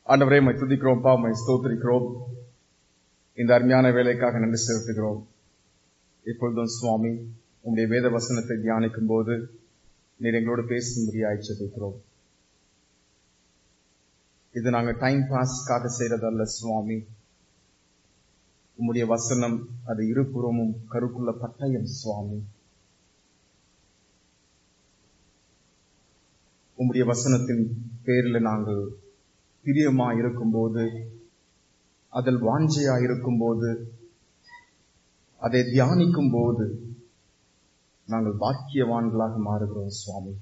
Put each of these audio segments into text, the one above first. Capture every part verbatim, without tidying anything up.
ஆண்டவரே, மை துதிக்கிறோம், பா மை ஸ்தோத்திரிக்கிறோம். இந்த அருமையான வேலைக்காக நன்றி செலுத்துகிறோம். இப்பொழுதும் சுவாமி, உங்களுடைய வேத வசனத்தை தியானிக்கும் போது நீர் எங்களோடு பேசும்படியாய் ஜெபிக்கிறோம். இது நாங்க டைம் பாஸ்க்காக செய்யறதல்ல சுவாமி. உம்முடைய வசனம் அது இருபுறமும் கருக்குள்ள பட்டயம் சுவாமி. உம்முடைய வசனத்தின் பேரில் நாங்கள் பிரியமா இருக்கும் போது, அதில் வாஞ்சையா இருக்கும் போது, அதை தியானிக்கும் போது நாங்கள் பாக்கியவான்களாக மாறுகிறோம் சுவாமி.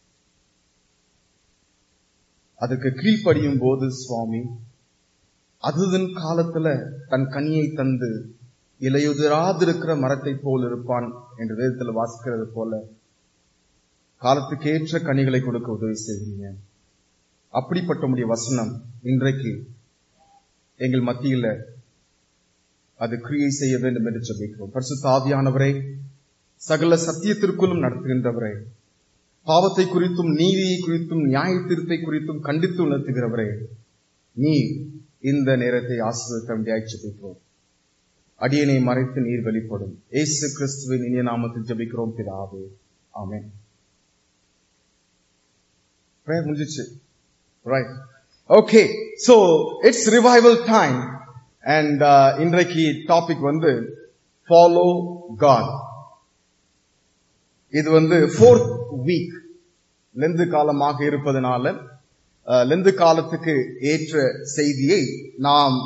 அதுக்கு கீழ்ப்படியும் போது சுவாமி, அதுதன் காலத்துல தன் கனியை தந்து இலையுதிராதிருக்கிற மரத்தை போல் இருப்பான் என்று வேதத்தில் வாசிக்கிறது போல காலத்துக்கேற்ற கனிகளை கொடுக்க உதவி செய்வீங்க. அப்படிப்பட்ட உடைய வசனம் இன்றைக்கு எங்கள் மத்தியில அது கிரியை செய்ய வேண்டும் என்று ஜெபிக்கிறோம். பரிசுத்த ஆவியானவரே, சகல சத்தியத்திற்குள்ளும் நடத்துகின்றவரே, பாவத்தை குறித்தும் நீதியை குறித்தும் நியாய தீர்ப்பை குறித்தும் கண்டித்து உணர்த்துகிறவரே, நீ இந்த நேரத்தை ஆசீர்வதிக்க வேண்டியாய் ஜெபிக்கிறோம். அடியனை மறைத்து நீர் வெளிப்படும். இயேசு கிறிஸ்துவின் இனிய நாமத்தில் ஜெபிக்கிறோம் பிதாவே, ஆமென். பிரேயர் முடிஞ்சிச்சு. Right, okay. So it's revival time and இன்றைக்கு டாபிக் வந்து ஃபாலோ காட். இது வந்து ஃபோர்த் வீக் லெந்து காலமாக இருப்பதனால லெந்து காலத்துக்கு ஏற்ற செய்தியை நாம்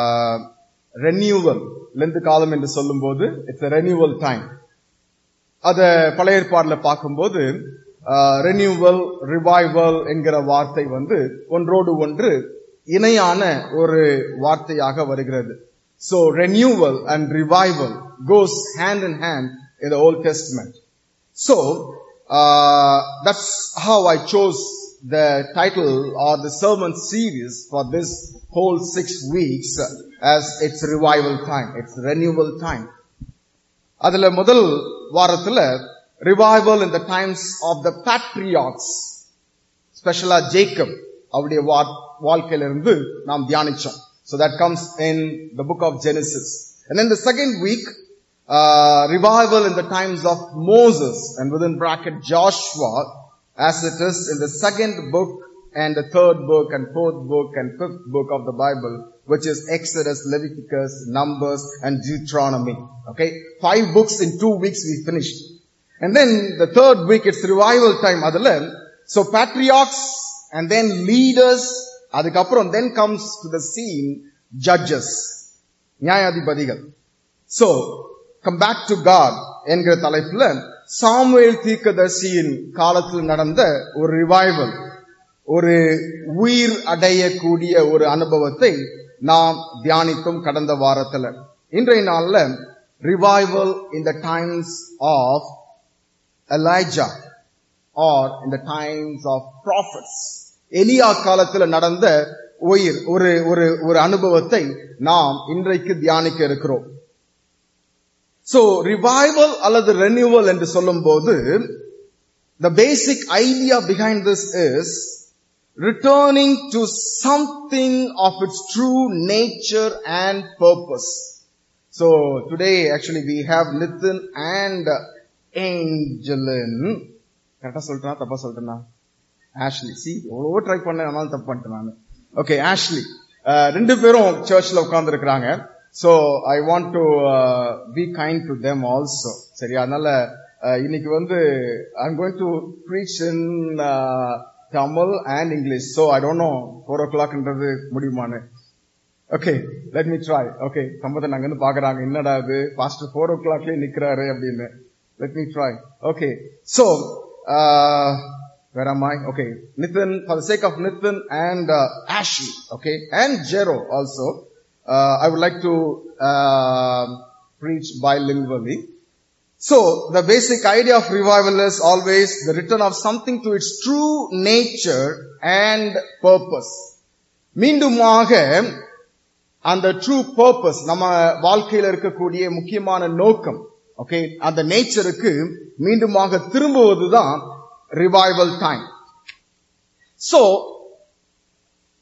ரெனியூவல், லெந்து காலம் என்று சொல்லும் போது இட்ஸ் ரெனியூவல் டைம். அத பழைய ஏற்பாடுல பார்க்கும்போது ரெனியூவல், ரிவைவல் என்கிற வார்த்தை வந்து ஒன்றோடு ஒன்று இணையான ஒரு வார்த்தையாக வருகிறது. So renewal and revival goes hand in hand in the Old Testament. So uh, that's how I chose the title or the sermon series for this whole six weeks as it's revival time, it's renewal time. அதுல முதல் வாரத்துல revival in the times of the patriarchs, ஸ்பெஷலா Jacob அவருடைய வாழ்க்கையிலிருந்து நாம் தியானிச்சோம். So that comes in the book of Genesis. And then the second week, uh, revival in the times of Moses and within bracket Joshua, as it is in the second book and the third book and fourth book and fifth book of the Bible, which is Exodus, Leviticus, Numbers and Deuteronomy. Okay, five books in two weeks we finished. And then the third week it's revival time. Adala, so patriarchs and then leaders, adukaprom then comes to the scene judges, நியாயாதிபதிகள். So come back to God என்கிற தலைப்புல Samuel தீர்க்கதரிசியின் காலத்தில் நடந்த ஒரு revival, ஒரு உயிர் அடையக்கூடிய ஒரு அனுபவத்தை நாம் தியானித்தோம் கடந்த வாரத்துல. இன்றைய நாள்ல revival in the times of Elijah or in the times of prophets, எலியா காலத்துல நடந்த உயிர் ஒரு ஒரு ஒரு அனுபவத்தை நாம் இன்றைக்கு தியானிக்க இருக்கிறோம். So revival அல்லது renewal என்று சொல்லும் போது the basic idea behind this is returning to something of its true nature and purpose. So today actually we have Nithin and Angelin. கரெக்டா சொல்றேனா தப்பா சொல்றேனா? ஆஷ்லி. சி எவ்வளவோ ட்ரை பண்ணேன், ஆனாலும் தப்பு பண்ணிட்டேன் நான். ஓகே, ஆஷ்லி ரெண்டு பேரும் சர்ச்ல உட்கார்ந்து இருக்கிறாங்க. So I want to be kind to them also. சரி, அதனால இன்னைக்கு வந்து I am going to preach in Tamil and English. So I don't know four ஓ கிளாக்ன்றது முடியுமான்னு. Okay, let me try. Okay, சம்பந்தம் நாங்க வந்து பாக்குறாங்க, என்னடா இது பாஸ்டர் ஃபோர் ஓ கிளாக்லயே நிக்கிறாரு அப்படின்னு. Let me try. Okay. So, uh, where am I? Okay. Nithin, for the sake of Nithin and uh, Ashley, okay, and Jero also, uh, I would like to uh, preach bilingually. So, the basic idea of revival is always the return of something to its true nature and purpose. மீண்டுமாக அந்த true purpose, நம்ம வாழ்க்கையில இருக்கக்கூடிய முக்கியமான நோக்கம், okay, அந்த நேச்சருக்கு மீண்டுமாக திரும்புவதுதான் revival time. So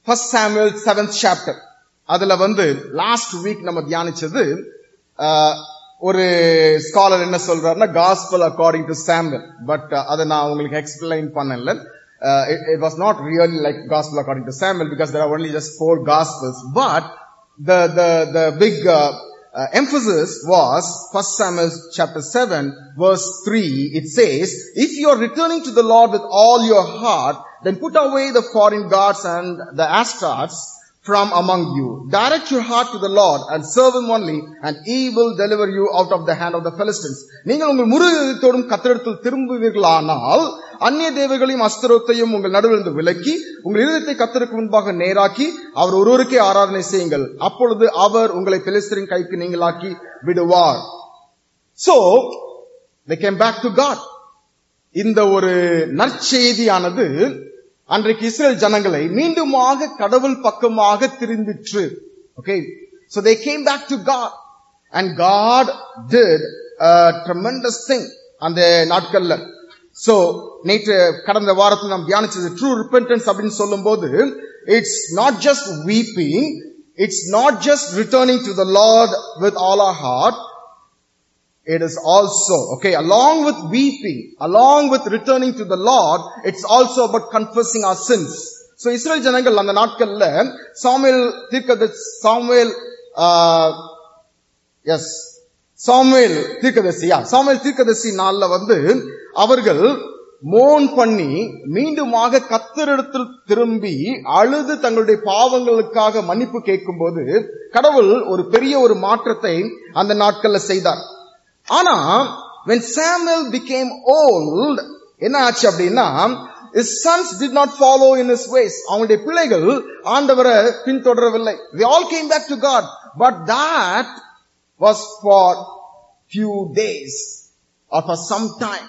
First Samuel seventh chapter. அதுல வந்து லாஸ்ட் வீக் நம்ம தியானிச்சது ஒரு ஸ்காலர் என்ன சொல்றாருன்னா gospel according to Samuel. But அதை நான் உங்களுக்கு எக்ஸ்பிளைன் பண்ணல. Uh, it, it was not really like gospel according to Samuel because there are only just four gospels. But the the the big uh, uh, emphasis was First Samuel chapter seven verse three. It says, "If you are returning to the Lord with all your heart, then put away the foreign gods and the Ashtaroths from among you. Direct your heart to the Lord and serve Him only, and He will deliver you out of the hand of the Philistines." நீங்கள் உங்கள் முழு இதயத்தோடும் கர்த்தரிடத்தில் திரும்புவீர்களானால் அந்நிய தேவர்களையும் அஸ்தரோத்தையும் உங்கள் நடுவிலிருந்து விலக்கி உங்கள் இதயத்தை கர்த்தருக்கு முன்பாக நேராக்கி அவர் ஒருவருக்கே ஆராதனை செய்யுங்கள். அப்பொழுது அவர் உங்களை பெலிஸ்தரின் கைக்கு நீங்களாக்கி விடுவார். So they came back to God. இந்த ஒரு நற்செய்தியானது அன்றைக்கு இஸ்ரேல் ஜனங்களை மீண்டுமாக கடவுள் பக்கமாக திரும்பிற்று. Okay, so they came back to God and God did a tremendous thing அந்த நாட்கள்ல. So நேற்று கடந்த வாரத்தில் நாம் தியானிச்சது ட்ரூ ரிப்பென்டன்ஸ் அப்படின்னு சொல்லும் போது it's not just weeping, it's not just returning to the Lord with all our heart. It is also, okay, along with weeping, along with returning to the Lord, it's also about confessing our sins. So Israel ஜனங்கள் அந்த நாட்கள்ல Samuel தீர்க்கதரிசி Samuel எஸ் Samuel தீர்க்கதரிசியா Samuel தீர்க்கதரிசி நாள்ல வந்து அவர்கள் மோன் பண்ணி மீண்டுமாக கர்த்தரிடத்தில் திரும்பி அழுது தங்களுடைய பாவங்களுக்காக மன்னிப்பு கேட்கும் போது கடவுள் ஒரு பெரிய ஒரு மாற்றத்தை அந்த நாட்கள்ல செய்தார். ஆனா when Samuel became old, என்ன ஆச்சு அப்படின்னா his sons did not follow in his ways. அவங்களுடைய பிள்ளைகள் ஆண்டவரை பின்தொடரவில்லை. They all came back to God, but that was for few days or for some time.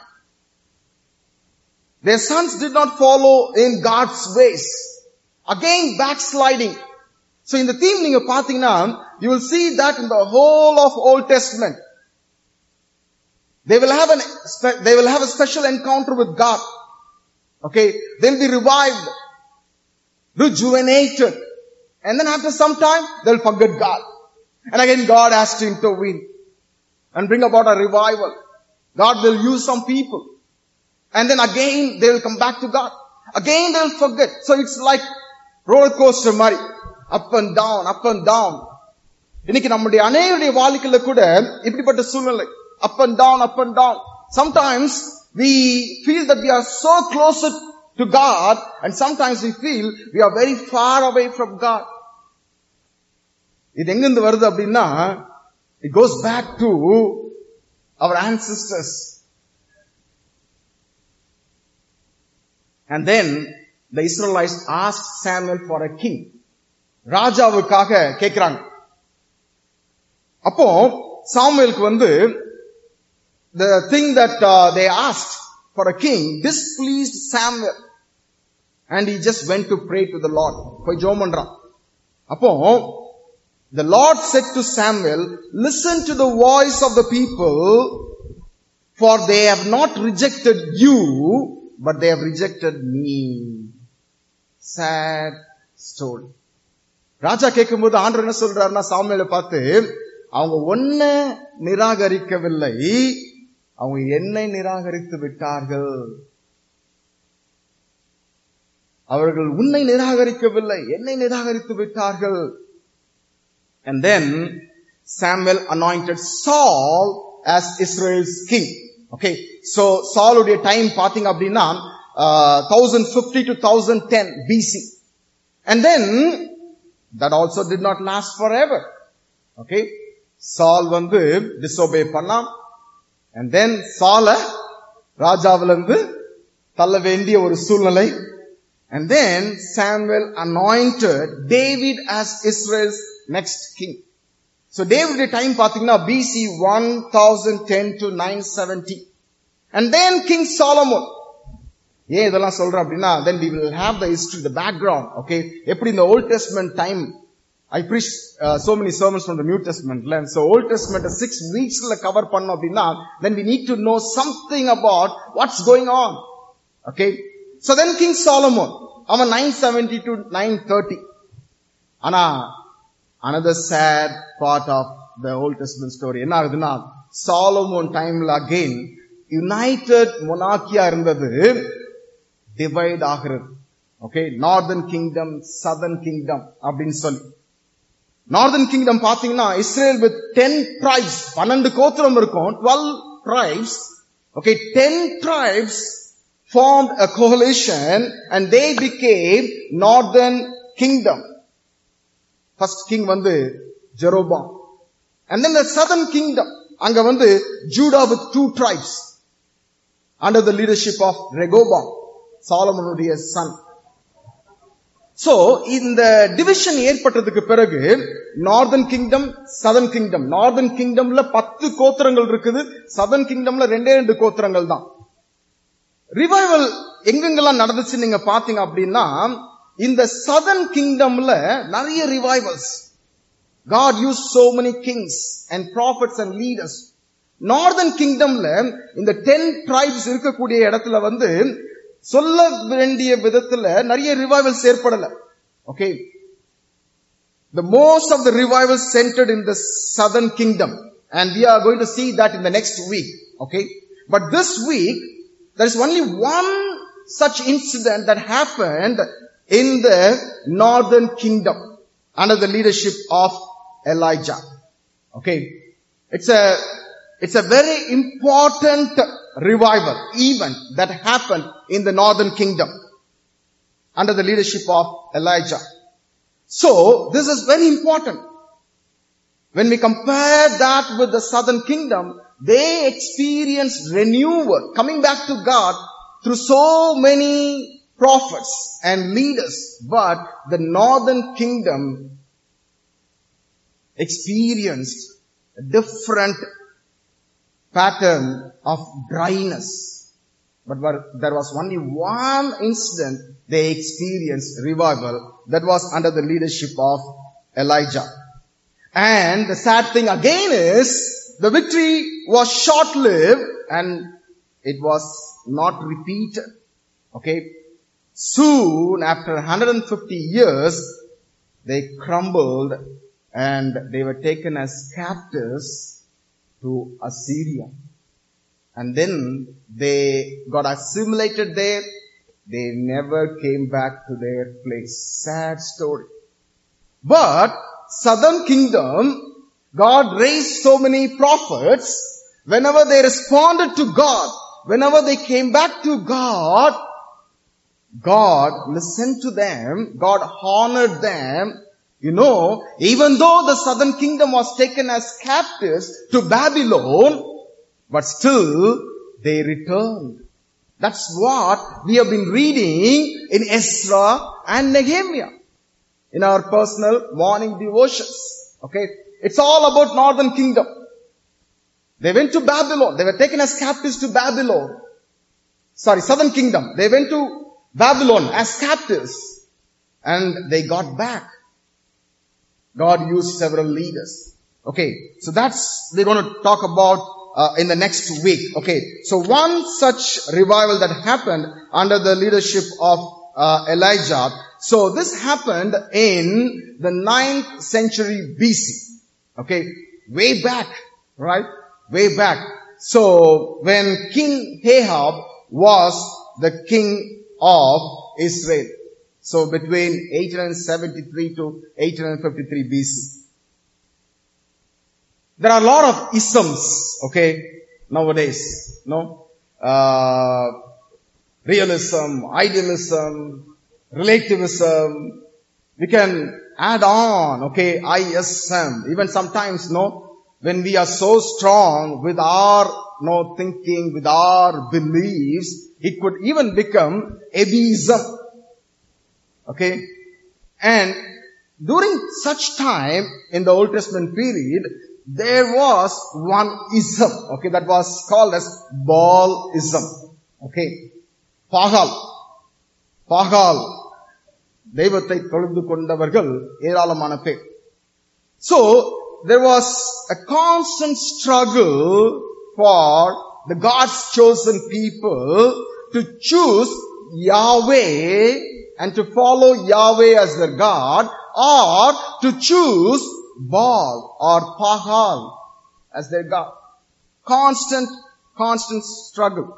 Their sons did not follow in God's ways. Again backsliding. So in the theme நீங்க பாத்தீங்கன்னா you will see that in the whole of Old Testament. They will have an, they will have a special encounter with God. Okay. They'll be revived, rejuvenated. And then after some time, they'll forget God. And again, God has to intervene and bring about a revival. God will use some people. And then again, they'll come back to God. Again, they'll forget. So it's like roller coaster mari. Up and down, up and down. இன்னைக்கு நம்முடைய அநேகருடைய வாழ்க்கையில கூட இப்படிப்பட்ட சூழ்நிலை. Up and down, up and down. Sometimes we feel that we are so close to God, and sometimes we feel we are very far away from God. இது எங்கிருந்து வருது அப்படின்னா it goes back to our ancestors. And then the Israelites asked Samuel for a king. ராஜாவுக்காக கேக்குறாங்க. அப்போ சாமுவேலுக்கு வந்து the thing that uh, they asked for a king displeased Samuel, and he just went to pray to the Lord. போய் ஜெபம் பண்றான். அப்போ the Lord said to Samuel, "Listen to the voice of the people, for they have not rejected you, but they have rejected me." Sad story. ராஜா கேட்கும்போது ஆண்டவர் என்ன சொல்றாருன்னா சாமுவேலை பார்த்து, அவங்க ஒன்ன நிராகரிக்கவில்லை, அவங்க என்னை நிராகரித்து விட்டார்கள். அவர்கள் உன்னை நிராகரிக்கவில்லை, என்னை நிராகரித்து விட்டார்கள். And then Samuel anointed Saul as Israel's king. Okay, so Saul உடைய டைம் பாத்தீங்க அப்படின்னா one fifty to one ten B C. And then that also did not last forever. Okay, Saul வந்து disobey பண்ணான். And then Saul ராஜாவிலிருந்து தள்ள வேண்டிய ஒரு சூழ்நிலை. And then Samuel anointed David as Israel's next king. So David time பாத்தீங்கன்னா B C one thousand ten to nine seventy. And then King Solomon. ஏன் இதெல்லாம் சொல்றேன் அப்படின்னா then we will have the history, the background. Okay, எப்படி இந்த Old Testament time I preached uh, so many sermons from the New Testament. And so Old Testament six weeks la cover பண்ணோம் அப்படின்னா then we need to know something about what's going on. Okay, so then King Solomon, அவன் nine seventy to nine thirty. ஆனா another sad part of the Old Testament story என்ன ஆகுதுன்னா, Solomon timeல again united monarchy-ஆ இருந்தது divide ஆகிறது. Okay, northern kingdom, southern kingdom அப்படின்னு சொல்லி. Northern kingdom பாத்தீங்கன்னா Israel with ten tribes, பன்னெண்டு கோத்திரம் இருக்கும், twelve tribes. Okay, ten tribes formed a coalition and they became northern kingdom. First king வந்து Jeroboam. And then the southern kingdom, அங்க வந்து Judah with two tribes under the leadership of Rehoboam, Solomon's son. So, இந்த division ஏற்பட்டதுக்கு பிறகு northern kingdom, southern kingdom. northern kingdomல பத்து கோத்திரங்கள் இருக்குது, southern kingdomல ரெண்டே ரெண்டு கோத்திரங்கள் தான். ரிவைவல் எங்கெங்கெல்லாம் நடந்துச்சு நீங்க பாத்தீங்க அப்படின்னா, இந்த southern kingdomல நிறைய revivals. God used so many kings and prophets and leaders. northern kingdomல இந்த ten tribes இருக்கக்கூடிய இடத்துல வந்து சொல்ல வேண்டிய விதத்துல நிறைய revivals ஏற்படல. Okay. The most of the revivals centered in the southern kingdom. And we are going to see that in the next week. Okay. But this week, there is only one such incident that happened in the northern kingdom under the leadership of Elijah. Okay. It's a, it's a very important revival event that happened in the northern kingdom under the leadership of Elijah. So, this is very important. When we compare that with the southern kingdom, they experienced renewal, coming back to God through so many prophets and leaders. But the northern kingdom experienced a different pattern of dryness. But there was only one incident they experienced revival, that was under the leadership of Elijah. And the sad thing again is, the victory was short-lived and it was not repeated. Okay. Soon after one hundred fifty years, they crumbled and they were taken as captives to Assyria. And then they got assimilated there. They never came back to their place. Sad story. But southern kingdom, God raised so many prophets. Whenever they responded to God, whenever they came back to God, God listened to them. God honored them. You know, even though the southern kingdom was taken as captives to Babylon, but still they returned. That's what we have been reading in Ezra and Nehemiah in our personal morning devotions. Okay. It's all about northern kingdom. They went to Babylon. They were taken as captives to Babylon. Sorry, southern kingdom. They went to Babylon as captives and they got back. God used several leaders. Okay. So that's, we're going to talk about Uh, in the next week. Okay. So one such revival that happened under the leadership of uh, Elijah. So this happened in the ninth century B C. Okay. Way back. Right? Way back. So when King Ahab was the king of Israel. So between eight seventy-three to eight fifty-three B C. There are a lot of isms, okay, nowadays, no? Uh, realism, idealism, relativism. We can add on, okay, I S M. Even sometimes, no, when we are so strong with our, no, thinking, with our beliefs, it could even become atheism. Okay? And during such time, in the Old Testament period, there was one ism, okay, that was called as Baalism. Okay. Pagal. Pagal. தெய்வத்தை தொழுது கொண்டவர்கள் ஏராளமான பேர். So, there was a constant struggle for the God's chosen people to choose Yahweh and to follow Yahweh as their God, or to choose Baal or Pahal as their God. Constant, constant struggle.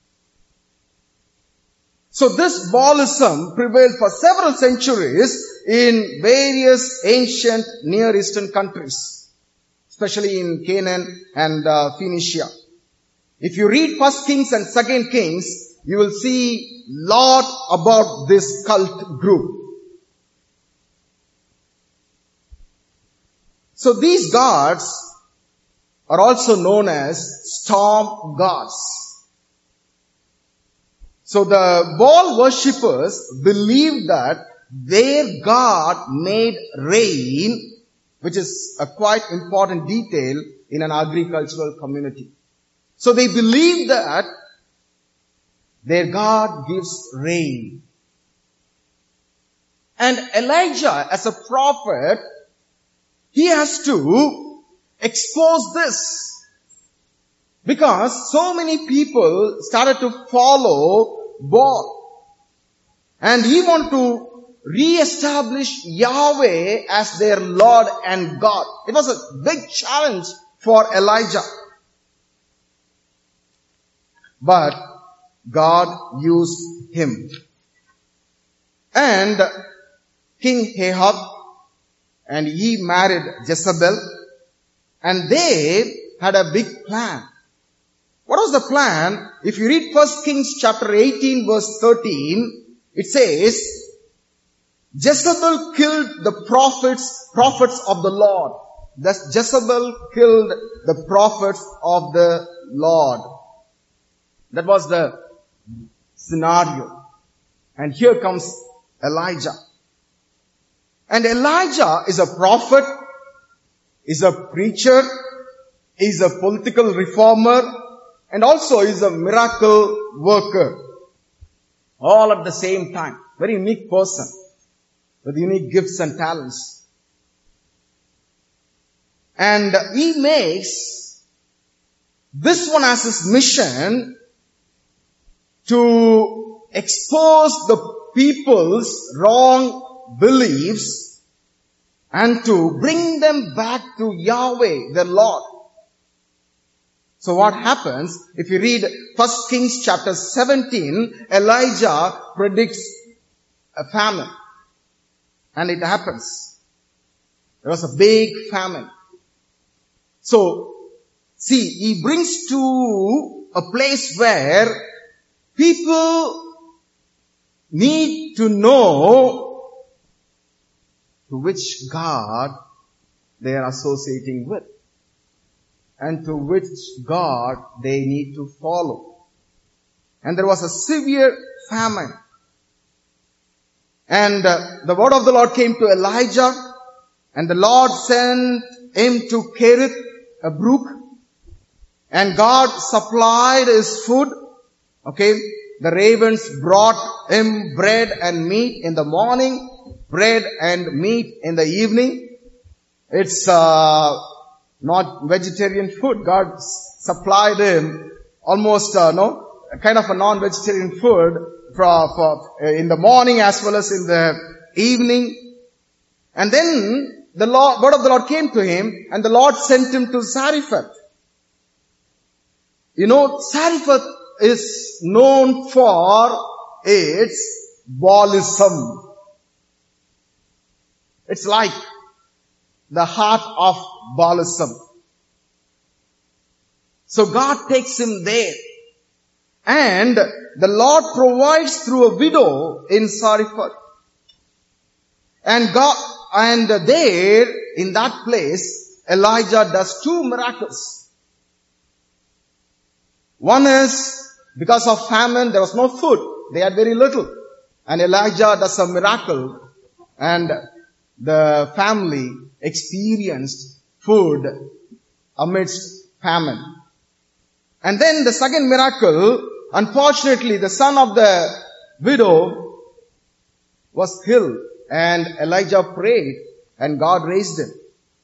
So this Baalism prevailed for several centuries in various ancient Near Eastern countries, especially in Canaan and uh, Phoenicia. If you read First Kings and Second Kings, you will see lot about this cult group. So these gods are also known as storm gods. So the Baal worshippers believed that their God made rain, which is a quite important detail in an agricultural community. So they believe that their God gives rain. And Elijah, as a prophet, he has to expose this. Because so many people started to follow Baal. And he wanted to re-establish Yahweh as their Lord and God. It was a big challenge for Elijah. But God used him. And King Ahab, and he married Jezebel, and they had a big plan. What was the plan? If you read First Kings chapter eighteen verse thirteen, it says, Jezebel killed the prophets, prophets of the Lord. Thus Jezebel killed the prophets of the Lord. That was the scenario. And here comes Elijah. And Elijah is a prophet, is a preacher, is a political reformer, and also is a miracle worker. All at the same time. Very unique person with unique gifts and talents. And he makes this one as his mission to expose the people's wrong beliefs and to bring them back to Yahweh, their Lord. So what happens, if you read First Kings chapter seventeen, Elijah predicts a famine. And it happens. There was a big famine. So, see, he brings to a place where people need to know to which God they are associating with, and to which God they need to follow. And there was a severe famine. And uh, the word of the Lord came to Elijah, and the Lord sent him to Kerith, a brook, and God supplied his food. Okay, the ravens brought him bread and meat in the morning, bread and meat in the evening. It's uh, not vegetarian food. God supplied him almost uh, no kind of a non-vegetarian food for, for uh, in the morning as well as in the evening. And then the Lord, word of the Lord came to him, and the Lord sent him to Zarephath. You know, Zarephath is known for its Baalism. It's like the heart of Baalism. So God takes him there. And the Lord provides through a widow in Zarephath. And God, and there, in that place, Elijah does two miracles. One is, because of famine, there was no food. They had very little. And Elijah does a miracle. And the family experienced food amidst famine. And then the second miracle, unfortunately, the son of the widow was ill. And Elijah prayed, and God raised him.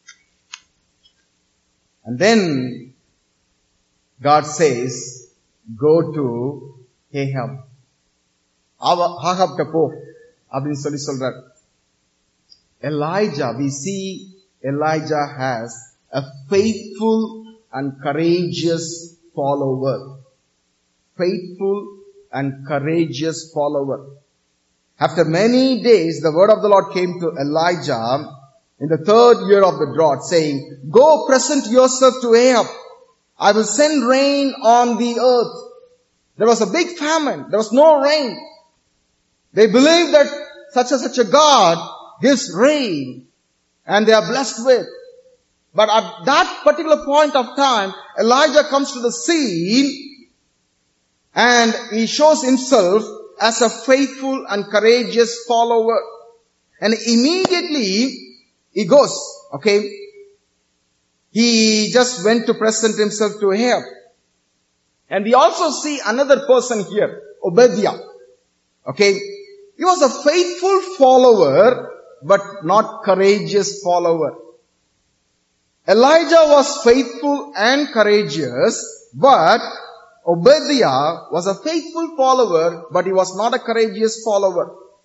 And then God says, go to Ahab. Ahab to po. அப்படின்னு சொல்லி சொல்றார். Elijah, we see Elijah has a faithful and courageous follower. Faithful and courageous follower. After many days, the word of the Lord came to Elijah in the third year of the drought, saying, "Go present yourself to Ahab. I will send rain on the earth." There was a big famine. There was no rain. They believed that such and such a God gives rain and they are blessed with. But at that particular point of time, Elijah comes to the scene and he shows himself as a faithful and courageous follower. And immediately he goes, okay. He just went to present himself to Ahab. And we also see another person here, Obadiah. Okay. He was a faithful follower, but not courageous follower. Elijah was faithful and courageous, but Obadiah was a faithful follower, but he was not a courageous follower.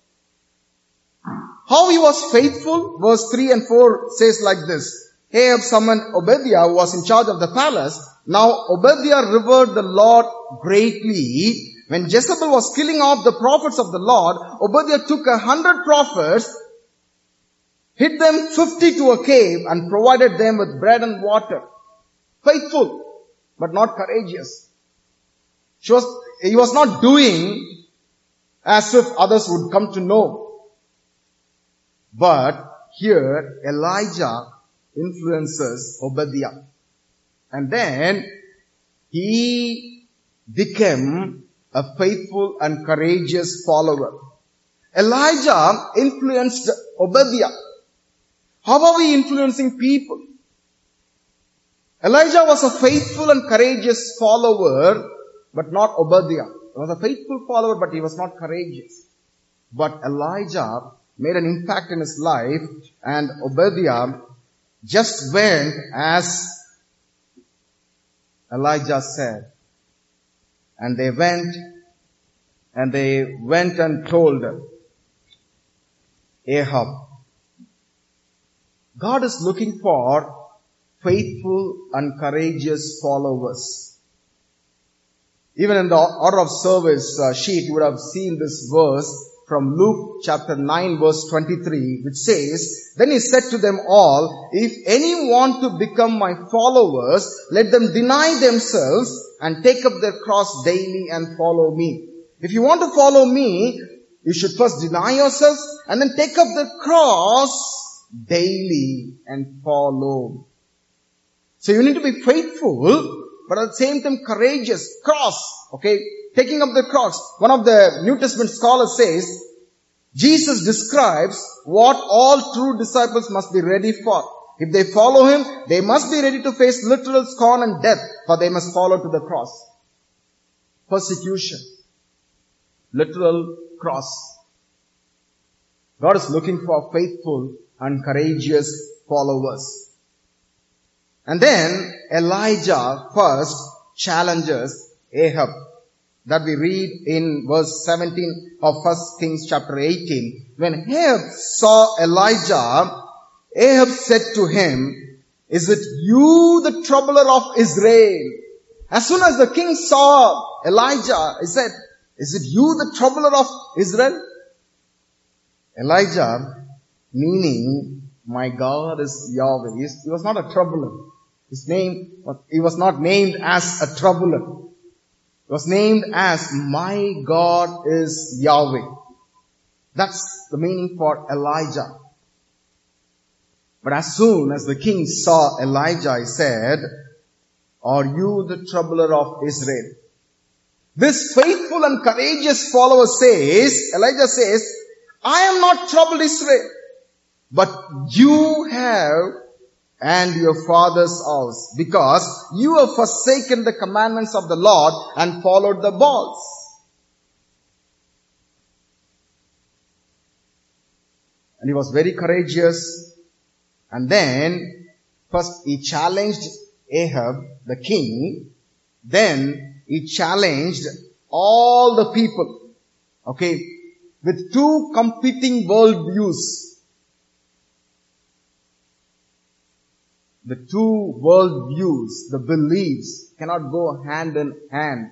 How he was faithful? Verse three and four says like this. Ahab summoned Obadiah, who was in charge of the palace. Now Obadiah revered the Lord greatly. When Jezebel was killing off the prophets of the Lord, Obadiah took a hundred prophets, hid them fifty to a cave, and provided them with bread and water. Faithful, but not courageous. She was, he was not doing as if others would come to know. But here, Elijah influences Obadiah. And then, he became a faithful and courageous follower. Elijah influenced Obadiah. How are we influencing people? Elijah was a faithful and courageous follower, but not Obadiah. He was a faithful follower, but he was not courageous. But Elijah made an impact in his life, and Obadiah just went as Elijah said. And they went, and they went and told Ahab. God is looking for faithful and courageous followers. Even in the order of service uh, sheet, you would have seen this verse from Luke chapter nine verse twenty-three, which says, "Then he said to them all, if any want to become my followers, let them deny themselves and take up their cross daily and follow me." If you want to follow me, you should first deny yourselves and then take up the cross daily and follow. So you need to be faithful, but at the same time courageous. Cross, okay? Taking up the cross. One of the New Testament scholars says, Jesus describes what all true disciples must be ready for. If they follow him, they must be ready to face literal scorn and death, for they must follow to the cross. Persecution. Literal cross. God is looking for faithful and courageous followers. And then Elijah first challenges Ahab. That we read in verse seventeen of First Kings chapter eighteen. When Ahab saw Elijah, Ahab said to him, "Is it you, the troubler of Israel?" As soon as the king saw Elijah, he said, "Is it you, the troubler of Israel?" Elijah, meaning, my God is Yahweh. He was not a troubler. His name, he was not named as a troubler. He was named as my God is Yahweh. That's the meaning for Elijah. But as soon as the king saw Elijah, he said, "Are you the troubler of Israel?" This faithful and courageous follower says, Elijah says, "I am not troubled Israel, but you have and your father's house, because you have forsaken the commandments of the Lord and followed the Baals." And he was very courageous. And then, first he challenged Ahab, the king. Then he challenged all the people. Okay. with two competing worldviews. The two worldviews, the beliefs, cannot go hand in hand.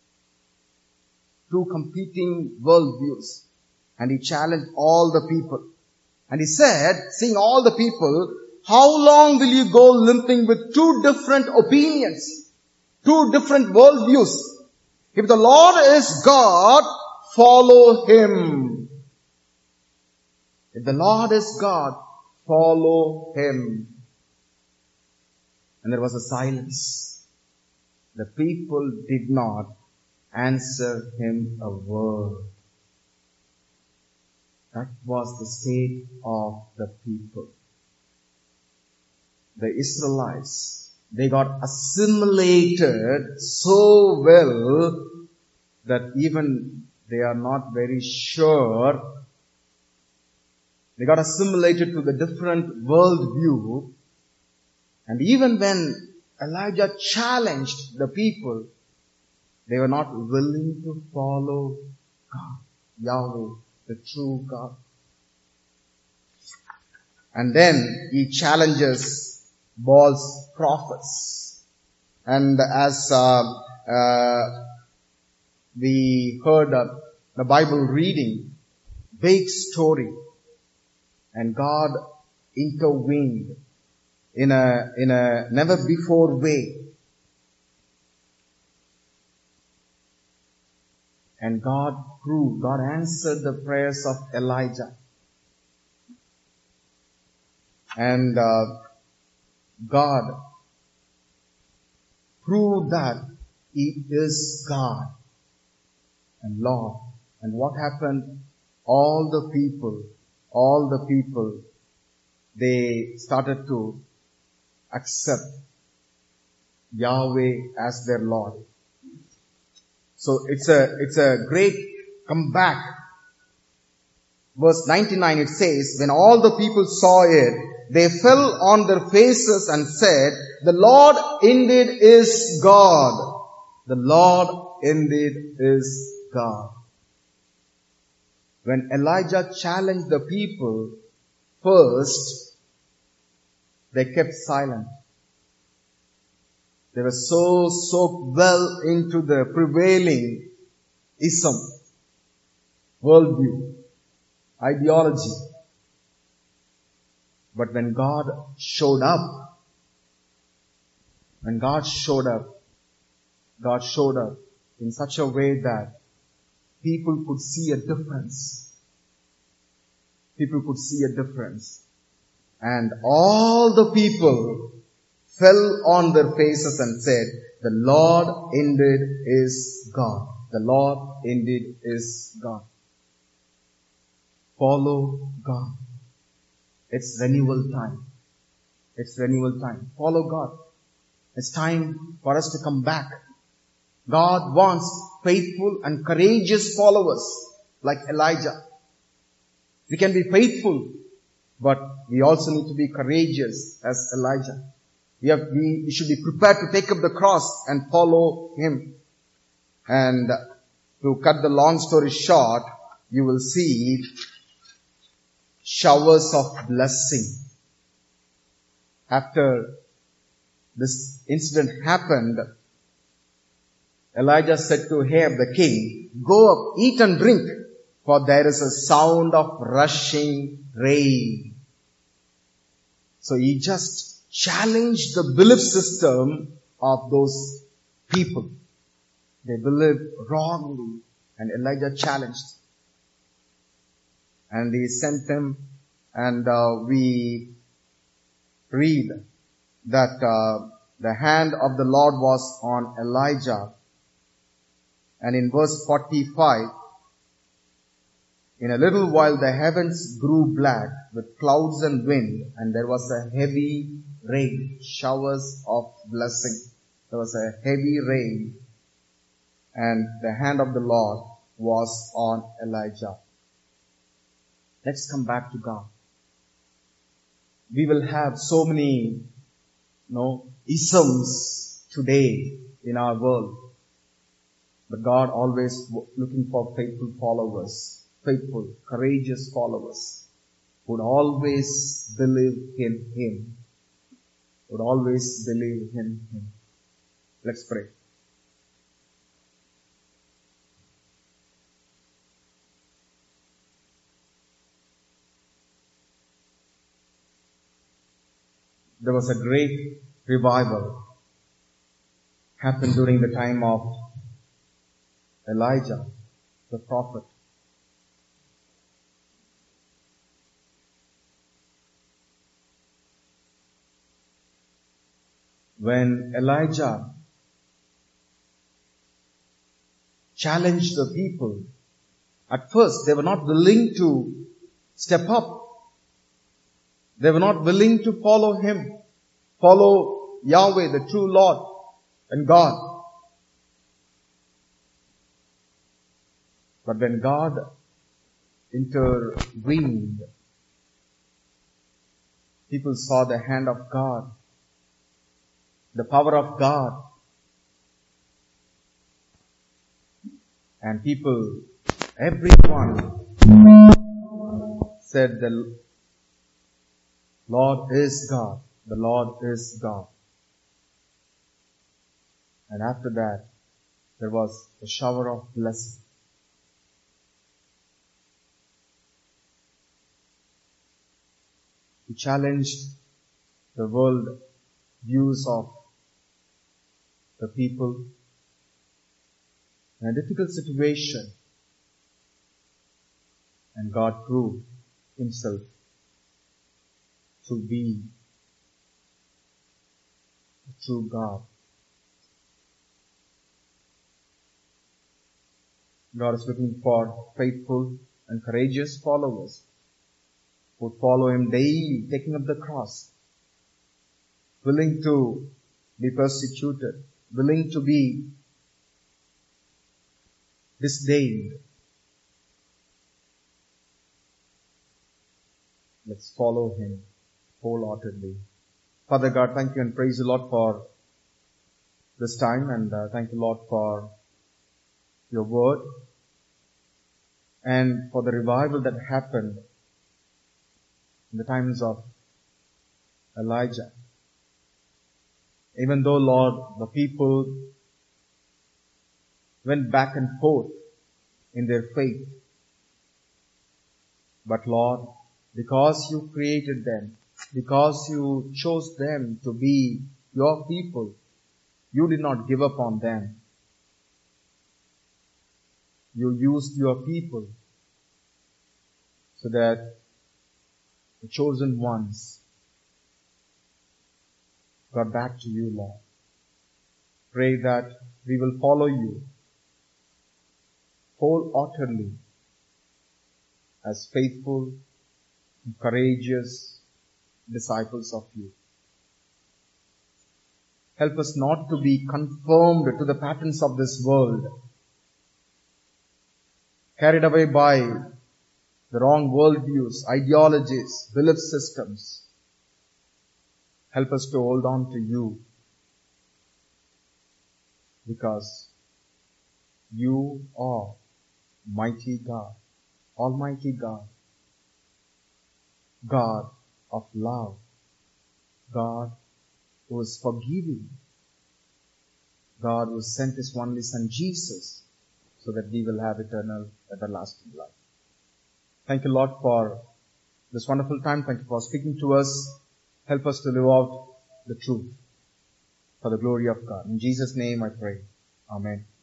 Two competing worldviews. And he challenged all the people. And he said, seeing all the people, how long will you go limping with two different opinions? Two different worldviews? If the Lord is God, follow Him. If the Lord is God, follow Him. And there was a silence. The people did not answer Him a word. That was the state of the people. The Israelites, they got assimilated so well that even they are not very sure. They got assimilated to the different worldview. And even when Elijah challenged the people, they were not willing to follow God, Yahweh, the true God. And then he challenges Baal's prophets. And as uh, uh, we heard uh, the Bible reading, big story, and God intervened in a in a never before way. And God proved, God answered the prayers of Elijah. And uh, God proved that He is God and Lord. And what happened? All the people, all the people, they started to accept Yahweh as their Lord. So it's a, it's a great comeback. Verse ninety-nine, it says, when all the people saw it, they fell on their faces and said, the Lord indeed is God. The Lord indeed is God. When Elijah challenged the people, first, they kept silent. They were so soaked well into the prevailing ism, worldview, ideology. But when God showed up, when God showed up, God showed up in such a way that people could see a difference. People could see a difference. And all the people fell on their faces and said, the Lord indeed is God. The Lord indeed is God. Follow God. It's renewal time. It's renewal time. Follow God. It's time for us to come back. God wants faithful and courageous followers like Elijah. We can be faithful, but we also need to be courageous as Elijah. We, have, we, we should be prepared to take up the cross and follow Him. And to cut the long story short, you will see showers of blessing. After this incident happened, Elijah said to Ahab the king, go up, eat and drink, for there is a sound of rushing rain. So he just challenged the belief system of those people. They believed wrongly, and Elijah challenged. And he sent them, and uh, we read that uh, the hand of the Lord was on Elijah. And in verse forty-five, in a little while the heavens grew black with clouds and wind, and there was a heavy rain, showers of blessing. There was a heavy rain, and the hand of the Lord was on Elijah. Let's come back to God. We will have so many, you know, isms today in our world. But God always looking for faithful followers. faithful, courageous followers would always believe in Him. Would always believe in Him. Let's pray. There was a great revival happened during the time of Elijah, the prophet. When Elijah challenged the people, at first they were not willing to step up. They were not willing to follow Him, follow Yahweh, the true Lord and God. But when God intervened, people saw the hand of God, the power of God. And people, everyone said the Lord is God. The Lord is God. And after that, there was a shower of blessing. He challenged the world views of the people in a difficult situation. And God proved Himself to be the true God. God is looking for faithful and courageous followers who follow Him daily, taking up the cross, willing to be persecuted, willing to be disdained. Let's follow Him wholeheartedly. Father God, thank You and praise You, Lord, for this time, and uh, thank You, Lord, for Your word and for the revival that happened in the times of Elijah. Even though, Lord, the people went back and forth in their faith, but Lord, because You created them, because You chose them to be Your people, You did not give up on them. You used Your people so that the chosen ones got back to You, Lord. Pray that we will follow You wholeheartedly as faithful and courageous disciples of You. Help us not to be conformed to the patterns of this world, carried away by the wrong worldviews, ideologies, belief systems. Help us to hold on to You, because You are mighty God, Almighty God, God of love, God who is forgiving, God who sent His only Son Jesus so that we will have eternal, everlasting life. Thank You, Lord, for this wonderful time. Thank You for speaking to us. Help us to live out the truth for the glory of God. In Jesus' name I pray. Amen.